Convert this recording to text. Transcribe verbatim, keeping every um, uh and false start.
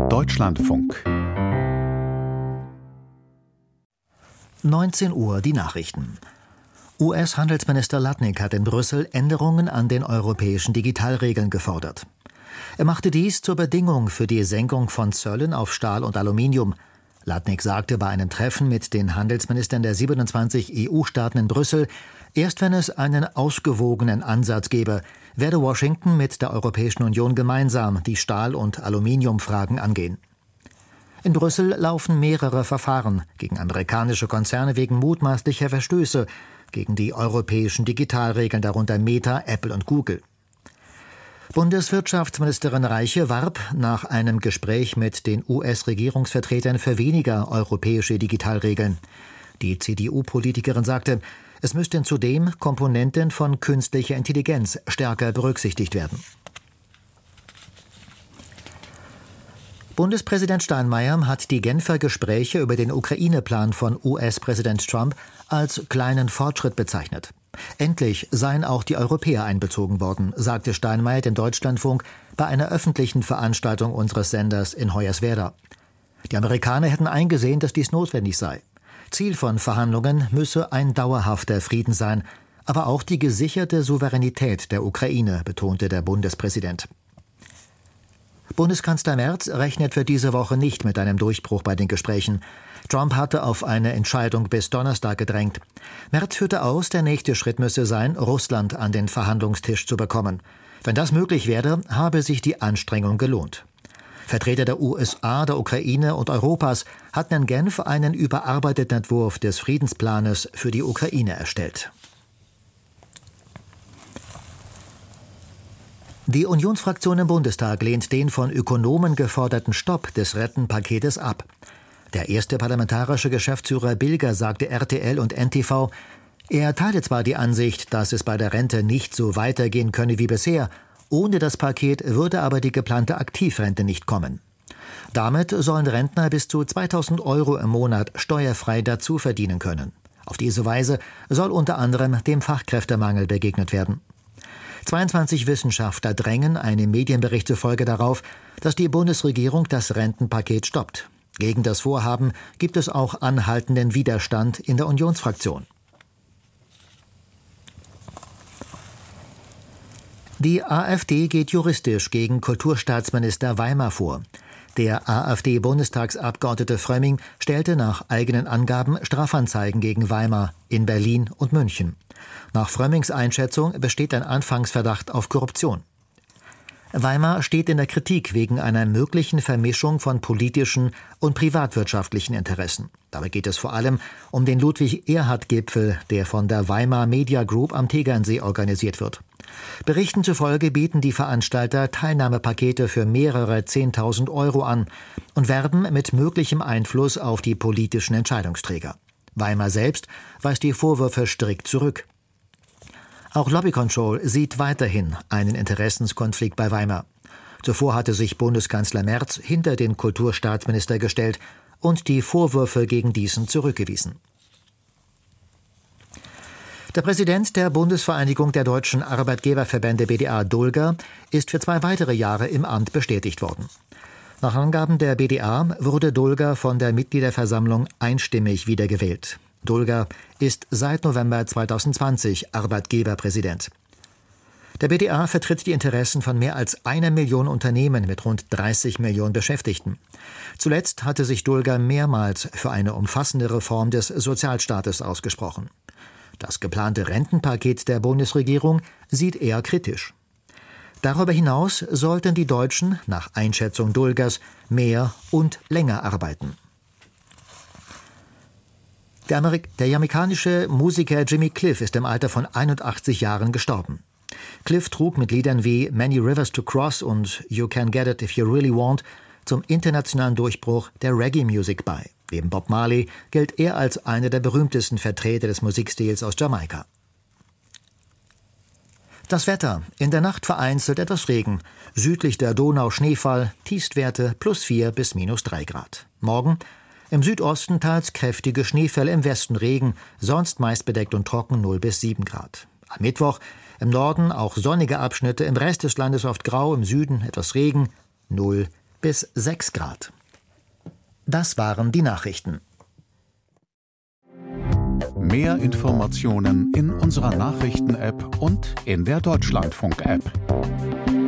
Deutschlandfunk. neunzehn Uhr die Nachrichten. U S-Handelsminister Lutnick hat in Brüssel Änderungen an den europäischen Digitalregeln gefordert. Er machte dies zur Bedingung für die Senkung von Zöllen auf Stahl und Aluminium. Lutnick sagte bei einem Treffen mit den Handelsministern der siebenundzwanzig E U-Staaten in Brüssel, erst wenn es einen ausgewogenen Ansatz gebe, werde Washington mit der Europäischen Union gemeinsam die Stahl- und Aluminiumfragen angehen. In Brüssel laufen mehrere Verfahren gegen amerikanische Konzerne wegen mutmaßlicher Verstöße gegen die europäischen Digitalregeln, darunter Meta, Apple und Google. Bundeswirtschaftsministerin Reiche warb nach einem Gespräch mit den U S-Regierungsvertretern für weniger europäische Digitalregeln. Die C D U-Politikerin sagte, es müssten zudem Komponenten von künstlicher Intelligenz stärker berücksichtigt werden. Bundespräsident Steinmeier hat die Genfer Gespräche über den Ukraine-Plan von U S-Präsident Trump als kleinen Fortschritt bezeichnet. Endlich seien auch die Europäer einbezogen worden, sagte Steinmeier dem Deutschlandfunk bei einer öffentlichen Veranstaltung unseres Senders in Hoyerswerda. Die Amerikaner hätten eingesehen, dass dies notwendig sei. Ziel von Verhandlungen müsse ein dauerhafter Frieden sein, aber auch die gesicherte Souveränität der Ukraine, betonte der Bundespräsident. Bundeskanzler Merz rechnet für diese Woche nicht mit einem Durchbruch bei den Gesprächen. Trump hatte auf eine Entscheidung bis Donnerstag gedrängt. Merz führte aus, der nächste Schritt müsse sein, Russland an den Verhandlungstisch zu bekommen. Wenn das möglich werde, habe sich die Anstrengung gelohnt. Vertreter der U S A, der Ukraine und Europas hatten in Genf einen überarbeiteten Entwurf des Friedensplanes für die Ukraine erstellt. Die Unionsfraktion im Bundestag lehnt den von Ökonomen geforderten Stopp des Rentenpaketes ab. Der erste parlamentarische Geschäftsführer Bilger sagte R T L und N T V, er teile zwar die Ansicht, dass es bei der Rente nicht so weitergehen könne wie bisher, ohne das Paket würde aber die geplante Aktivrente nicht kommen. Damit sollen Rentner bis zu zweitausend Euro im Monat steuerfrei dazu verdienen können. Auf diese Weise soll unter anderem dem Fachkräftemangel begegnet werden. zweiundzwanzig Wissenschaftler drängen einem Medienbericht zufolge darauf, dass die Bundesregierung das Rentenpaket stoppt. Gegen das Vorhaben gibt es auch anhaltenden Widerstand in der Unionsfraktion. Die AfD geht juristisch gegen Kulturstaatsminister Weimar vor. Der AfD-Bundestagsabgeordnete Frömming stellte nach eigenen Angaben Strafanzeigen gegen Weimar in Berlin und München. Nach Frömmings Einschätzung besteht ein Anfangsverdacht auf Korruption. Weimar steht in der Kritik wegen einer möglichen Vermischung von politischen und privatwirtschaftlichen Interessen. Dabei geht es vor allem um den Ludwig-Erhard-Gipfel, der von der Weimar Media Group am Tegernsee organisiert wird. Berichten zufolge bieten die Veranstalter Teilnahmepakete für mehrere zehntausend Euro an und werben mit möglichem Einfluss auf die politischen Entscheidungsträger. Weimar selbst weist die Vorwürfe strikt zurück. Auch Lobby Control sieht weiterhin einen Interessenskonflikt bei Weimar. Zuvor hatte sich Bundeskanzler Merz hinter den Kulturstaatsminister gestellt und die Vorwürfe gegen diesen zurückgewiesen. Der Präsident der Bundesvereinigung der deutschen Arbeitgeberverbände B D A, Dulger, ist für zwei weitere Jahre im Amt bestätigt worden. Nach Angaben der B D A wurde Dulger von der Mitgliederversammlung einstimmig wiedergewählt. Dulger ist seit November zweitausendzwanzig Arbeitgeberpräsident. Der B D A vertritt die Interessen von mehr als einer Million Unternehmen mit rund dreißig Millionen Beschäftigten. Zuletzt hatte sich Dulger mehrmals für eine umfassende Reform des Sozialstaates ausgesprochen. Das geplante Rentenpaket der Bundesregierung sieht er kritisch. Darüber hinaus sollten die Deutschen nach Einschätzung Dulgers mehr und länger arbeiten. Der, Amerik- der jamaikanische Musiker Jimmy Cliff ist im Alter von einundachtzig Jahren gestorben. Cliff trug mit Liedern wie Many Rivers to Cross und You Can Get It If You Really Want zum internationalen Durchbruch der Reggae-Musik bei. Neben Bob Marley gilt er als einer der berühmtesten Vertreter des Musikstils aus Jamaika. Das Wetter. In der Nacht vereinzelt etwas Regen. Südlich der Donau Schneefall, Tiefstwerte plus vier bis minus drei Grad. Morgen im Südosten teils kräftige Schneefälle, im Westen Regen, sonst meist bedeckt und trocken null bis sieben Grad. Am Mittwoch im Norden auch sonnige Abschnitte, im Rest des Landes oft grau, im Süden etwas Regen, null bis sechs Grad. Das waren die Nachrichten. Mehr Informationen in unserer Nachrichten-App und in der Deutschlandfunk-App.